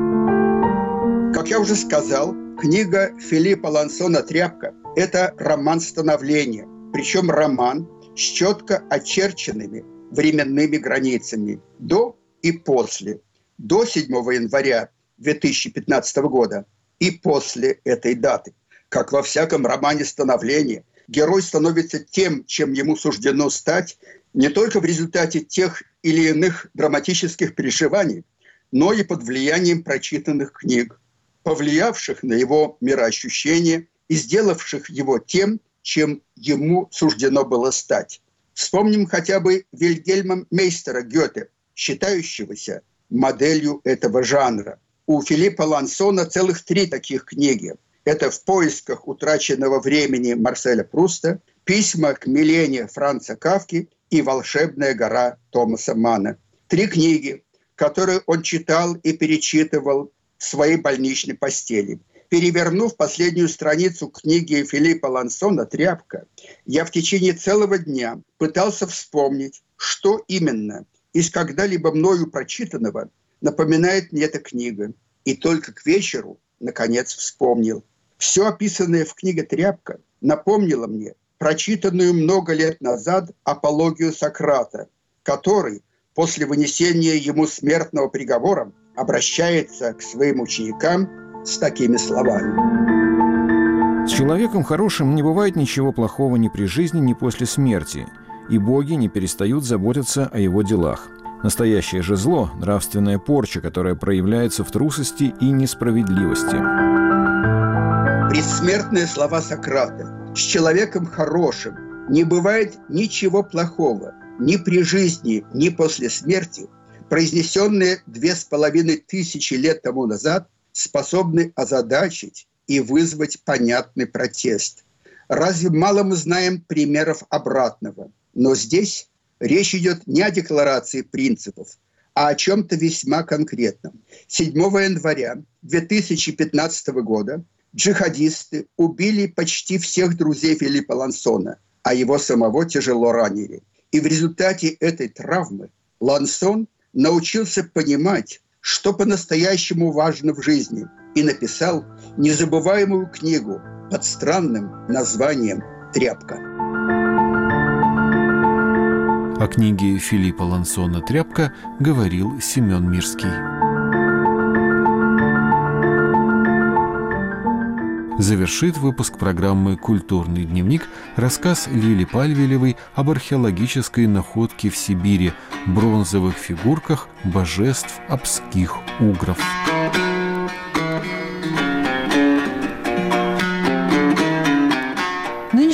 Как я уже сказал, книга Филиппа Лансона «Тряпка» – это роман становления, причем роман с четко очерченными временными границами до и после, до седьмого января две тысячи пятнадцатого года и после этой даты. Как во всяком романе становления, герой становится тем, чем ему суждено стать, не только в результате тех или иных драматических переживаний, но и под влиянием прочитанных книг, повлиявших на его мироощущение и сделавших его тем, чем ему суждено было стать. Вспомним хотя бы Вильгельма Мейстера Гёте, считающегося моделью этого жанра. У Филиппа Лансона целых три таких книги. Это «В поисках утраченного времени» Марселя Пруста, «Письма к Милене» Франца Кафки и «Волшебная гора» Томаса Манна. Три книги, которые он читал и перечитывал в своей больничной постели. Перевернув последнюю страницу книги Филиппа Лансона «Тряпка», я в течение целого дня пытался вспомнить, что именно из когда-либо мною прочитанного напоминает мне эта книга. И только к вечеру, наконец, вспомнил. Все описанное в книге «Тряпка» напомнило мне прочитанную много лет назад апологию Сократа, который после вынесения ему смертного приговора обращается к своим ученикам с такими словами. С человеком хорошим не бывает ничего плохого ни при жизни, ни после смерти, и боги не перестают заботиться о его делах. Настоящее же зло – нравственная порча, которая проявляется в трусости и несправедливости. Предсмертные слова Сократа: «С человеком хорошим не бывает ничего плохого ни при жизни, ни после смерти», произнесенные две с половиной тысячи лет тому назад, способны озадачить и вызвать понятный протест. Разве мало мы знаем примеров обратного? Но здесь речь идет не о декларации принципов, а о чем-то весьма конкретном. седьмого января две тысячи пятнадцатого года джихадисты убили почти всех друзей Филиппа Лансона, а его самого тяжело ранили. И в результате этой травмы Лансон научился понимать, что по-настоящему важно в жизни, и написал незабываемую книгу под странным названием «Тряпка». О книге Филиппа Лансона «Тряпка» говорил Семен Мирский. Завершит выпуск программы «Культурный дневник» рассказ Лили Пальвелевой об археологической находке в Сибири, бронзовых фигурках божеств обских угров. Нынешним летом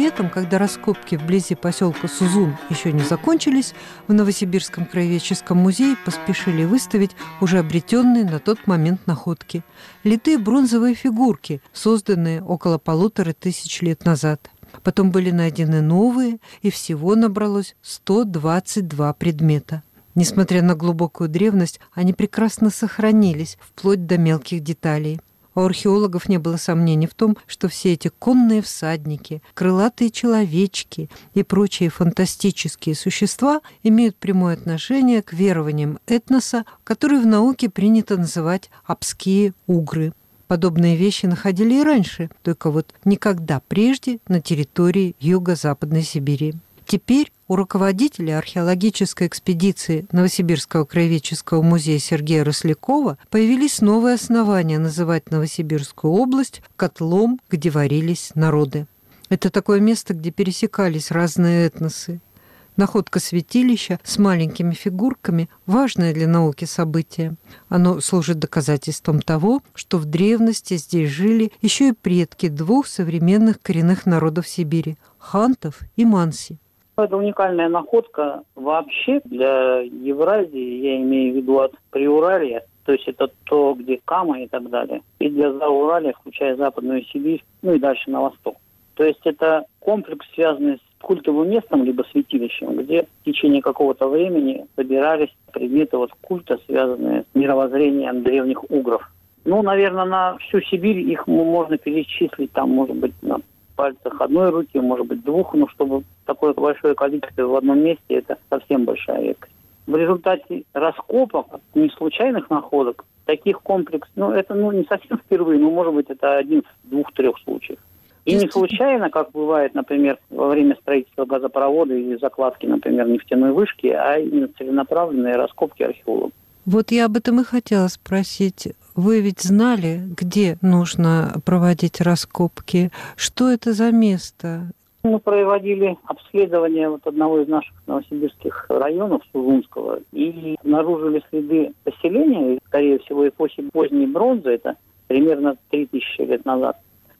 летом, когда раскопки вблизи поселка Сузун еще не закончились, в Новосибирском краеведческом музее поспешили выставить уже обретенные на тот момент находки. Литые бронзовые фигурки, созданные около полутора тысяч лет назад. Потом были найдены новые, и всего набралось сто двадцать два предмета. Несмотря на глубокую древность, они прекрасно сохранились, вплоть до мелких деталей. У археологов не было сомнений в том, что все эти конные всадники, крылатые человечки и прочие фантастические существа имеют прямое отношение к верованиям этноса, которые в науке принято называть апские угры. Подобные вещи находили и раньше, только вот никогда прежде на территории Юго-Западной Сибири. Теперь у руководителя археологической экспедиции Новосибирского краеведческого музея Сергея Рослякова появились новые основания называть Новосибирскую область котлом, где варились народы. Это такое место, где пересекались разные этносы. Находка святилища с маленькими фигурками – важное для науки событие. Оно служит доказательством того, что в древности здесь жили еще и предки двух современных коренных народов Сибири – хантов и манси. Это уникальная находка вообще для Евразии, я имею в виду от Приуралья, то есть это то, где Кама и так далее, и для Зауралья, включая Западную Сибирь, ну и дальше на восток. То есть это комплекс, связанный с культовым местом, либо святилищем, где в течение какого-то времени собирались предметы вот культа, связанные с мировоззрением древних угров. Ну, наверное, на всю Сибирь их можно перечислить, там, может быть, на пальцах одной руки, может быть, двух, но чтобы такое большое количество в одном месте, это совсем большая редкость. В результате раскопок, не случайных находок, таких комплексов, ну, это ну, не совсем впервые, но, может быть, это один в двух-трех случаях. И не случайно, как бывает, например, во время строительства газопровода или закладки, например, нефтяной вышки, а именно целенаправленные раскопки археологов. Вот я об этом и хотела спросить. Вы ведь знали, где нужно проводить раскопки? Что это за место? Мы проводили обследование вот одного из наших новосибирских районов, Сузунского, и обнаружили следы поселения, скорее всего, эпохи поздней бронзы, это примерно три тысячи лет назад.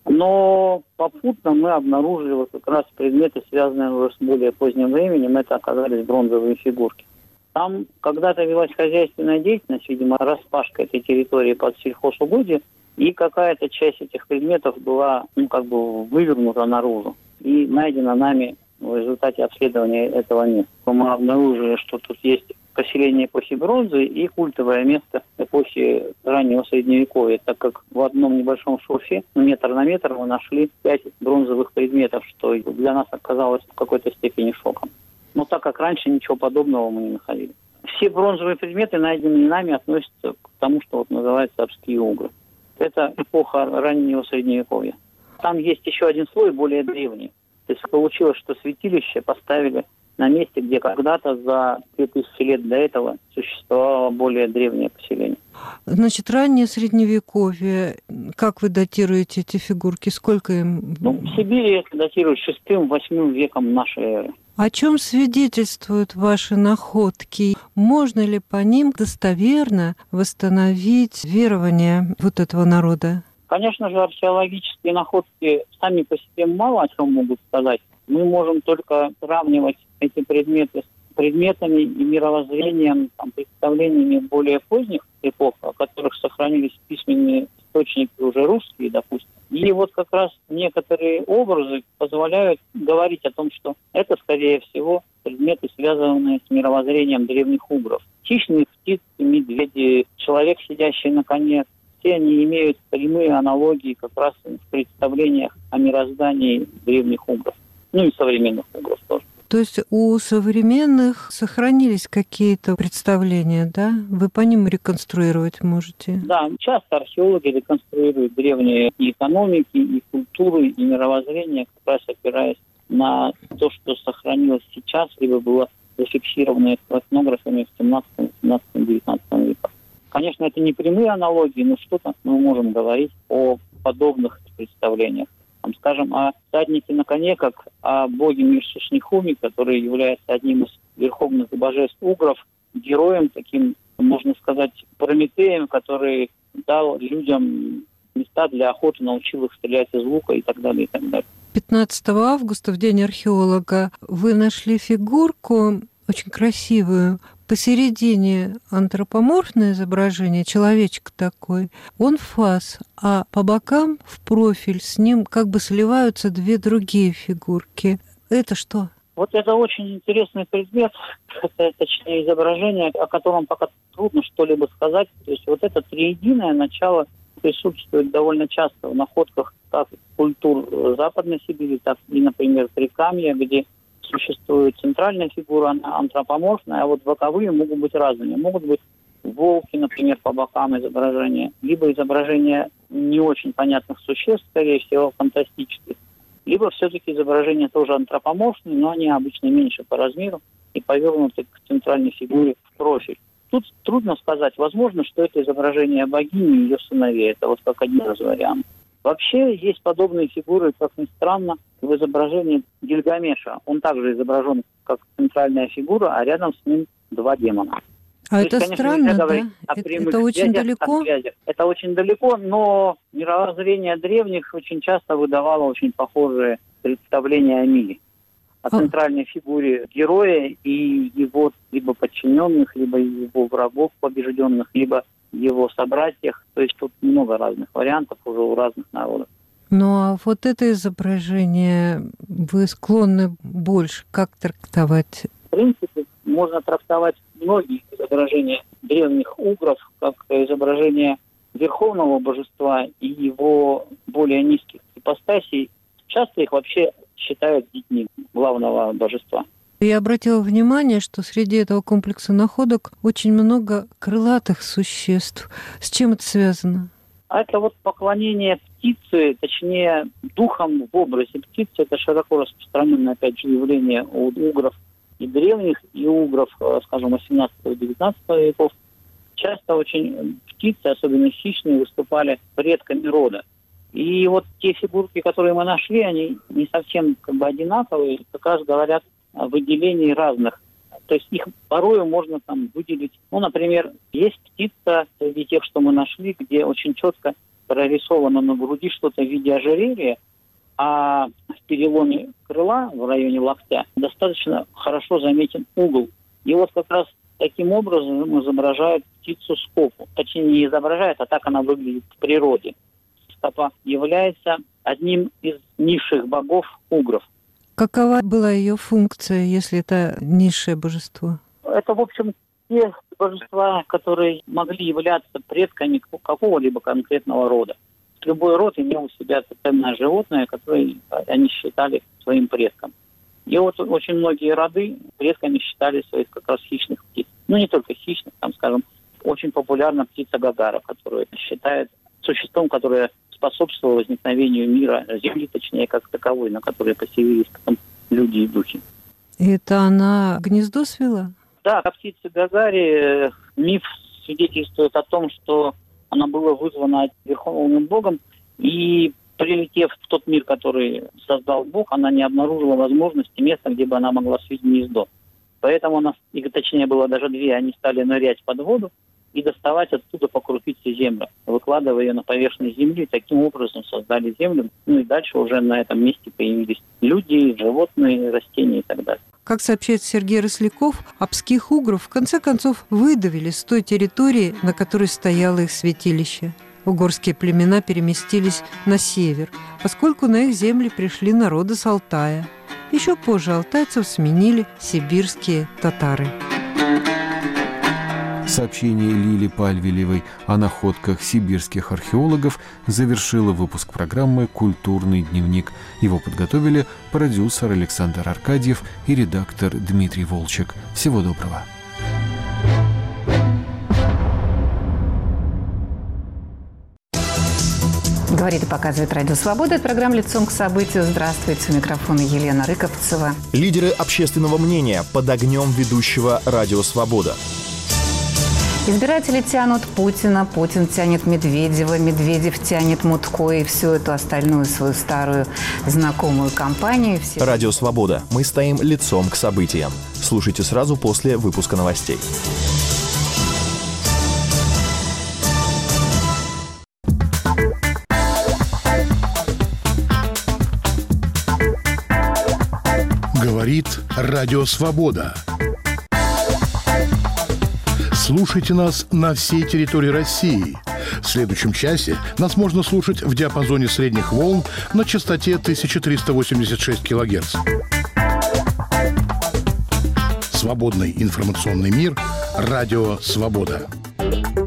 Но попутно мы обнаружили вот как раз предметы, связанные уже с более поздним временем, это оказались бронзовые фигурки. Там когда-то велась хозяйственная деятельность, видимо, распашка этой территории под сельхозугодие, и какая-то часть этих предметов была, ну, как бы вывернута наружу и найдена нами в результате обследования этого места. Мы обнаружили, что тут есть поселение эпохи бронзы и культовое место эпохи раннего Средневековья, так как в одном небольшом шурфе, метр на метр, мы нашли пять бронзовых предметов, что для нас оказалось в какой-то степени шоком. Но так как раньше ничего подобного мы не находили. Все бронзовые предметы, найденные нами, относятся к тому, что вот называется апские угры. Это эпоха раннего Средневековья. Там есть еще один слой, более древний. То есть получилось, что святилище поставили на месте, где когда-то за две тысячи лет до этого существовало более древнее поселение. Значит, раннее Средневековье. Как вы датируете эти фигурки? Сколько им? Ну, в Сибири это датируют шестым-восьмым веком нашей эры. О чем свидетельствуют ваши находки? Можно ли по ним достоверно восстановить верование вот этого народа? Конечно же, археологические находки сами по себе мало о чем могут сказать. Мы можем только сравнивать эти предметы с предметами и мировоззрением, там, представлениями более поздних эпох, о которых сохранились письменные источники уже русские, допустим. И вот как раз некоторые образы позволяют говорить о том, что это, скорее всего, предметы, связанные с мировоззрением древних угров. Хищные птицы, медведи, человек, сидящий на коне, все они имеют прямые аналогии как раз в представлениях о мироздании древних угров. Ну и современных угров тоже. То есть у современных сохранились какие-то представления, да? Вы по ним реконструировать можете? Да, часто археологи реконструируют древние и экономики, и культуры, и мировоззрения, как раз опираясь на то, что сохранилось сейчас, либо было зафиксировано этнографами в семнадцатом, семнадцатом, девятнадцатом веках. Конечно, это не прямые аналогии, но что-то мы можем говорить о подобных представлениях. Там, скажем, о всаднике на коне, как о боге Миршишнихуме, который является одним из верховных божеств угров, героем таким, можно сказать, Прометеем, который дал людям места для охоты, научил их стрелять из лука и так далее, и так далее. пятнадцатого августа, в День археолога, вы нашли фигурку очень красивую. Посередине антропоморфное изображение, человечек такой, он фас, а по бокам в профиль с ним как бы сливаются две другие фигурки. Это что? Вот это очень интересный предмет, это, точнее, изображение, о котором пока трудно что-либо сказать. То есть вот это триединое начало присутствует довольно часто в находках как культур Западной Сибири, так и, например, Прикамья, где существует центральная фигура, она антропоморфная, а вот боковые могут быть разными. Могут быть волки, например, по бокам изображения, либо изображения не очень понятных существ, скорее всего, фантастических, либо все-таки изображения тоже антропоморфные, но они обычно меньше по размеру и повернуты к центральной фигуре в профиль. Тут трудно сказать. Возможно, что это изображение богини и ее сыновей. Это вот как один из вариантов. Вообще есть подобные фигуры, как ни странно, в изображении Гильгамеша. Он также изображен как центральная фигура, а рядом с ним два демона. А То это есть, конечно, странно, да? Это, это очень далеко? Это очень далеко, но мировоззрение древних очень часто выдавало очень похожие представления о мире. О а... центральной фигуре героя и его либо подчиненных, либо его врагов побежденных, либо его собратьях. То есть тут много разных вариантов уже у разных народов. Ну а вот это изображение вы склонны больше как трактовать? В принципе, можно трактовать многие изображения древних угров как изображение верховного божества и его более низких ипостасей. Часто их вообще считают детьми главного божества. Я обратила внимание, что среди этого комплекса находок очень много крылатых существ. С чем это связано? А это вот поклонение птицы, точнее, духом в образе птицы. Это широко распространенное, опять же, явление у угров и древних, и угров, скажем, восемнадцатого-девятнадцатого веков. Часто очень птицы, особенно хищные, выступали предками рода. И вот те фигурки, которые мы нашли, они не совсем как бы одинаковые, как раз говорят о выделении разных. То есть их порою можно там выделить. Ну, например, есть птица среди тех, что мы нашли, где очень четко прорисовано на груди что-то в виде ожерелья, а в переломе крыла в районе локтя достаточно хорошо заметен угол. И вот как раз таким образом изображают птицу скопу. Точнее, не изображают, а так она выглядит в природе. Скопа является одним из низших богов угров. Какова была ее функция, если это низшее божество? Это, в общем, те божества, которые могли являться предками какого-либо конкретного рода. Любой род имел у себя ценное животное, которое они считали своим предком. И вот очень многие роды предками считали своих как раз хищных птиц. Ну, не только хищных, там, скажем, очень популярна птица Гагара, которую считают существом, которое способствовало возникновению мира, Земли, точнее, как таковой, на которой поселились потом люди и духи. Это она гнездо свела? Да, о птице Гагаре миф свидетельствует о том, что она была вызвана Верховным Богом, и прилетев в тот мир, который создал Бог, она не обнаружила возможности места, где бы она могла свить гнездо. Поэтому она, и точнее было даже две, они стали нырять под воду и доставать оттуда по крупице землю, выкладывая ее на поверхность земли, таким образом создали землю. Ну и дальше уже на этом месте появились люди, животные, растения и так далее. Как сообщает Сергей Росляков, обских угров в конце концов выдавили с той территории, на которой стояло их святилище. Угорские племена переместились на север, поскольку на их земли пришли народы с Алтая. Еще позже алтайцев сменили сибирские татары. Сообщение Лили Пальвелевой о находках сибирских археологов завершило выпуск программы «Культурный дневник». Его подготовили продюсер Александр Аркадьев и редактор Дмитрий Волчек. Всего доброго. Говорит и показывает Радио Свобода. Это программа «Лицом к событию». Здравствуйте. У микрофона Елена Рыковцева. Лидеры общественного мнения под огнем ведущего Радио Свобода. Избиратели тянут Путина, Путин тянет Медведева, Медведев тянет Мутко и всю эту остальную свою старую знакомую компанию. Все... Радио Свобода. Мы стоим лицом к событиям. Слушайте сразу после выпуска новостей. Говорит Радио Свобода. Слушайте нас на всей территории России. В следующем часе нас можно слушать в диапазоне средних волн на частоте тысяча триста восемьдесят шесть килогерц. Свободный информационный мир. Радио Свобода.